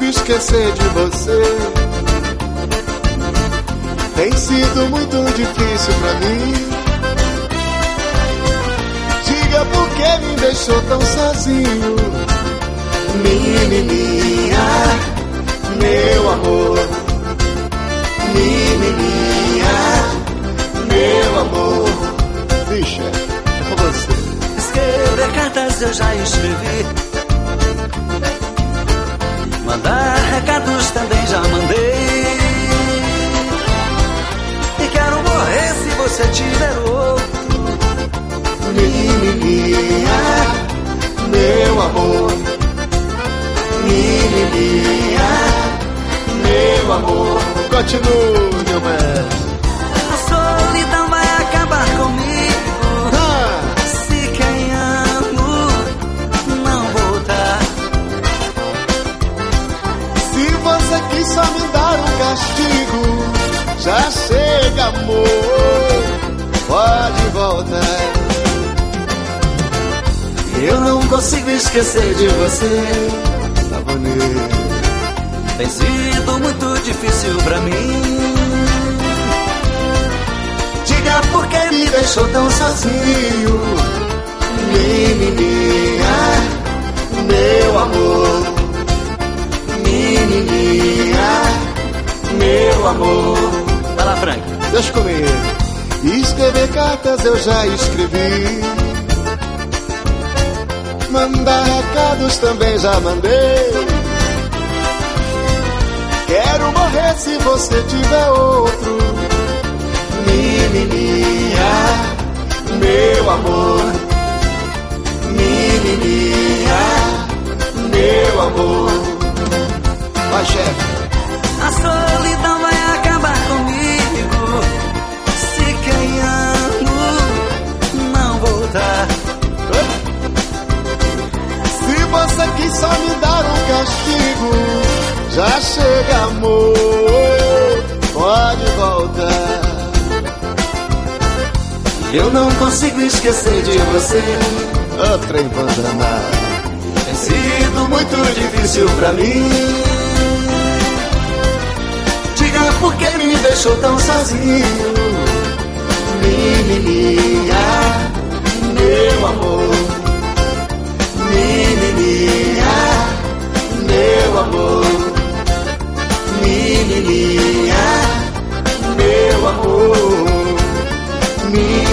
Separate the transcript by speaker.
Speaker 1: esquecer de você. Tem sido muito difícil pra mim. Diga por que me deixou tão sozinho. Menininha, meu amor. Menininha, meu amor. Bicha, é com você.
Speaker 2: Escrever cartas eu já escrevi. Mandar recados também já mandei. E quero morrer se você tiver outro.
Speaker 1: Menininha, meu amor. Menininha, meu amor. Continue, meu mestre.
Speaker 2: A solidão vai acabar comigo. Se quem amo não voltar.
Speaker 1: Se você quis só me dar um castigo, já chega, amor, pode voltar.
Speaker 2: Eu não consigo esquecer de você.
Speaker 1: Tá bonito.
Speaker 2: Tem sido muito difícil pra mim. Diga por que me deixou tão sozinho.
Speaker 1: Menininha, meu amor. Menininha, meu amor.
Speaker 2: Vai lá, Frank.
Speaker 1: Deixa comigo. Escrever cartas eu já escrevi. Mandar recados também já mandei. Quero morrer se você tiver outro. Menininha, meu amor. Menininha, meu amor. Vai, chefe.
Speaker 2: A solidão vai acabar comigo. Se quem amo não voltar.
Speaker 1: Se você quis só me dar um castigo, já chega, amor, pode voltar.
Speaker 2: Eu não consigo esquecer de você.
Speaker 1: Outra embandanada.
Speaker 2: Tem sido muito difícil pra mim. Diga por que me deixou tão sozinho.
Speaker 1: Menininha, meu amor. Menininha, meu amor. Menininha, meu amor. Menininha.